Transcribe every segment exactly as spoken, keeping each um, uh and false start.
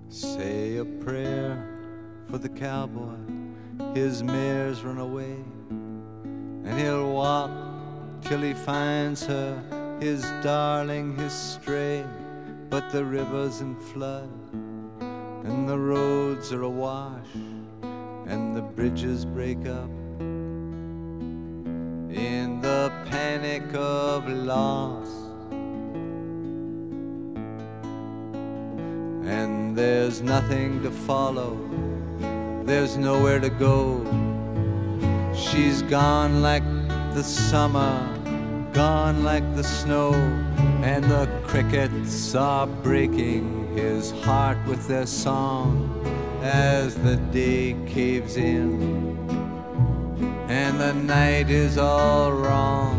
Say a prayer for the cowboy, his mares run away, and he'll walk till he finds her, his darling, his stray. But the river's in flood, and the roads are awash, and the bridges break up in the panic of loss. And there's nothing to follow, there's nowhere to go. She's gone like the summer, gone like the snow, and the crickets are breaking his heart with their song as the day caves in and the night is all wrong.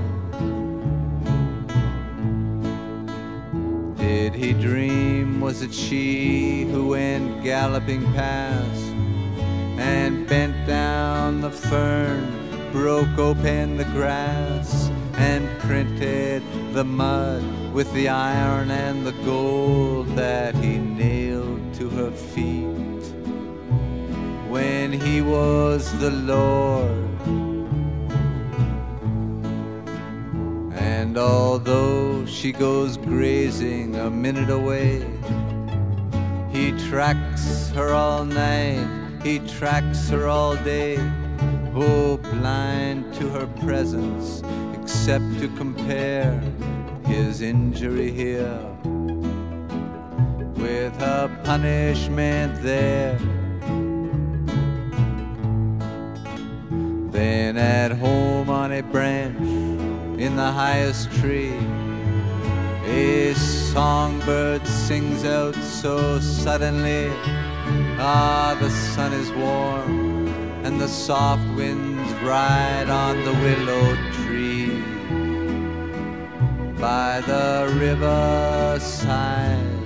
Did he dream, was it she who went galloping past and bent down the fern, broke open the grass, and printed the mud with the iron and the gold that he nailed to her feet when he was the Lord? And although she goes grazing a minute away, he tracks her all night, he tracks her all day. Oh, blind to her presence, except to compare his injury here with her punishment there. Then at home on a branch in the highest tree, a songbird sings out so suddenly. Ah, the sun is warm and the soft winds ride on the willow tree by the riverside.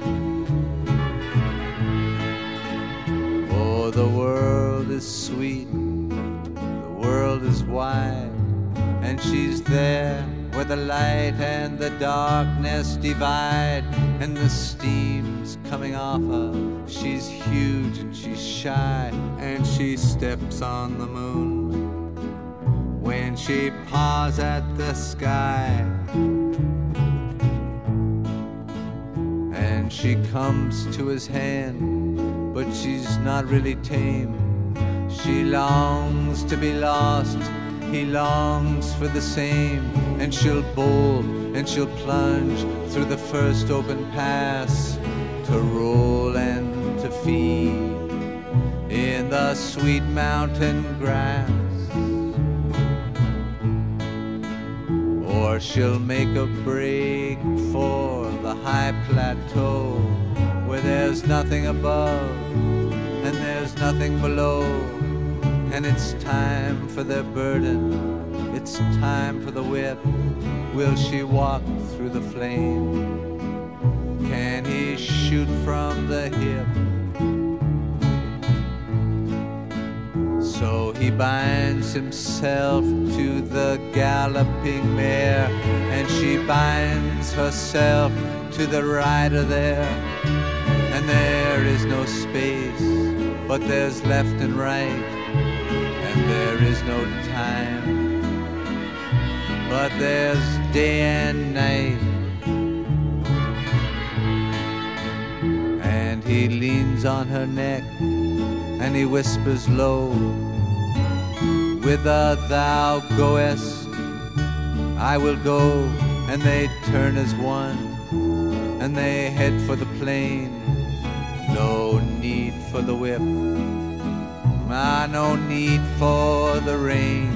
Oh, the world is sweet, the world is wide, and she's there where the light and the darkness divide, and the steam's coming off her. She's huge and she's shy, and she steps on the moon when she paws at the sky. And she comes to his hand, but she's not really tame. She longs to be lost, he longs for the same. And she'll bolt and she'll plunge through the first open pass, to roll and to feed in the sweet mountain grass. Or she'll make a break for the high plateau where there's nothing above and there's nothing below. And it's time for their burden, it's time for the whip. Will she walk through the flame? Can he shoot from the hip? So he binds himself to the galloping mare, and she binds herself to the rider there. And there is no space, but there's left and right, and there is no time, but there's day and night. And he leans on her neck and he whispers low, whither thou goest, I will go. And they turn as one and they head for the plain. No need for the whip, ah, no need for the rain.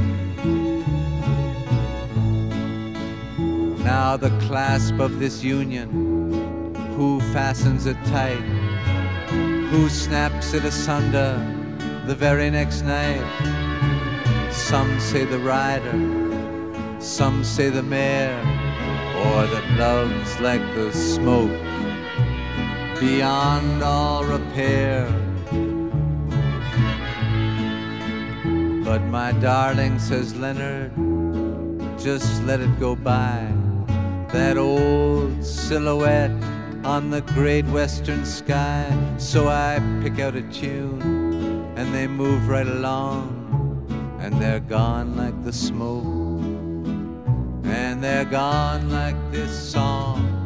Now the clasp of this union, who fastens it tight? Who snaps it asunder the very next night? Some say the rider, some say the mare, or that love's like the smoke beyond all repair. But my darling, says Leonard, just let it go by. That old silhouette on the great western sky. So I pick out a tune and they move right along, and they're gone like the smoke, and they're gone like this song.